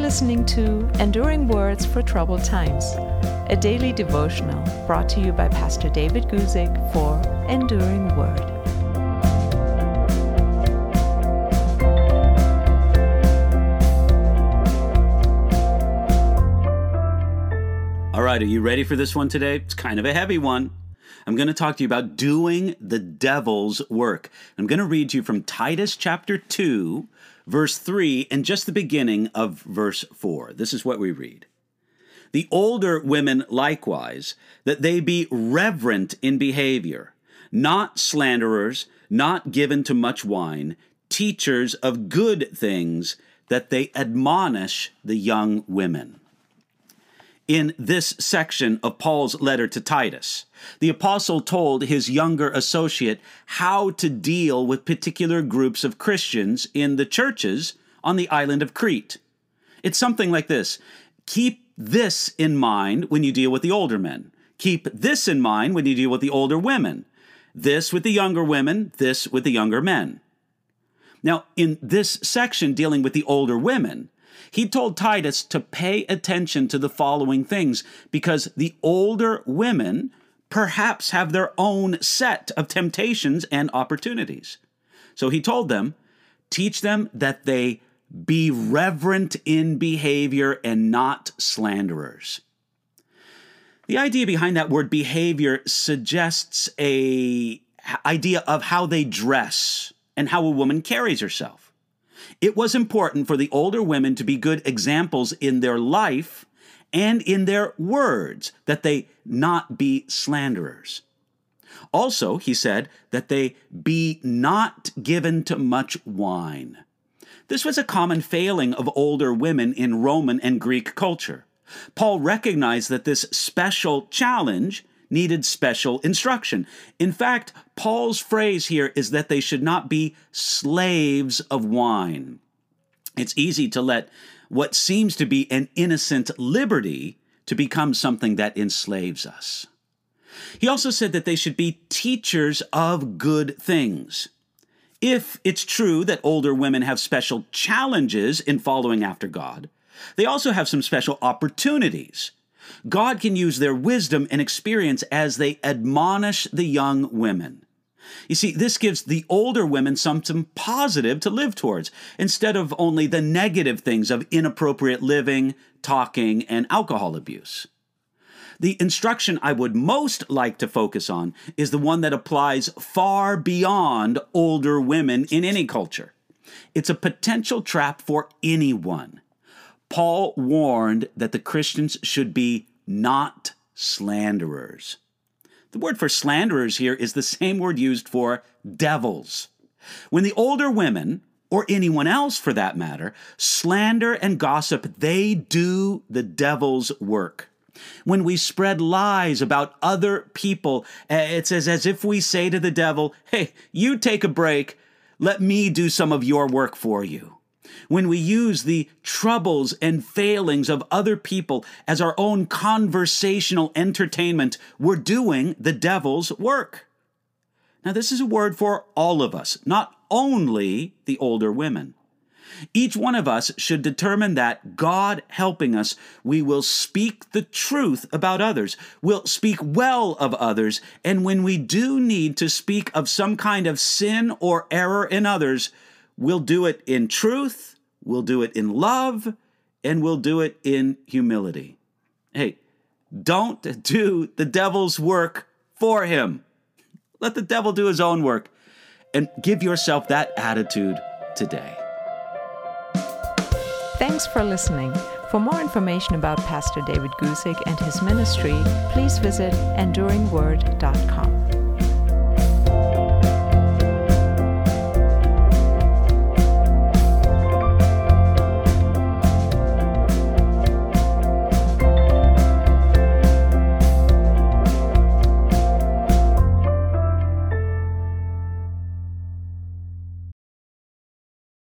listening to Enduring Words for Troubled Times, a daily devotional brought to you by Pastor David Guzik for Enduring Word. All right, are you ready for this one today? It's kind of a heavy one. I'm going to talk to you about doing the devil's work. I'm going to read to you from Titus chapter 2, verse 3, and just the beginning of verse 4. This is what we read. The older women likewise, that they be reverent in behavior, not slanderers, not given to much wine, teachers of good things, that they admonish the young women. In this section of Paul's letter to Titus, the apostle told his younger associate how to deal with particular groups of Christians in the churches on the island of Crete. It's something like this. Keep this in mind when you deal with the older men. Keep this in mind when you deal with the older women. This with the younger women, this with the younger men. Now, in this section dealing with the older women, he told Titus to pay attention to the following things because the older women perhaps have their own set of temptations and opportunities. So he told them, teach them that they be reverent in behavior and not slanderers. The idea behind that word behavior suggests an idea of how they dress and how a woman carries herself. It was important for the older women to be good examples in their life and in their words, that they not be slanderers. Also, he said that they be not given to much wine. This was a common failing of older women in Roman and Greek culture. Paul recognized that this special challenge needed special instruction. In fact, Paul's phrase here is that they should not be slaves of wine. It's easy to let what seems to be an innocent liberty to become something that enslaves us. He also said that they should be teachers of good things. If it's true that older women have special challenges in following after God, they also have some special opportunities. God can use their wisdom and experience as they admonish the young women. You see, this gives the older women something positive to live towards, instead of only the negative things of inappropriate living, talking, and alcohol abuse. The instruction I would most like to focus on is the one that applies far beyond older women in any culture. It's a potential trap for anyone. Paul warned that the Christians should be not slanderers. The word for slanderers here is the same word used for devils. When the older women, or anyone else for that matter, slander and gossip, they do the devil's work. When we spread lies about other people, it's as if we say to the devil, hey, you take a break, let me do some of your work for you. When we use the troubles and failings of other people as our own conversational entertainment, we're doing the devil's work. Now, this is a word for all of us, not only the older women. Each one of us should determine that, God helping us, we will speak the truth about others, we'll speak well of others, and when we do need to speak of some kind of sin or error in others, we'll do it in truth, we'll do it in love, and we'll do it in humility. Hey, don't do the devil's work for him. Let the devil do his own work, and give yourself that attitude today. Thanks for listening. For more information about Pastor David Guzik and his ministry, please visit enduringword.com.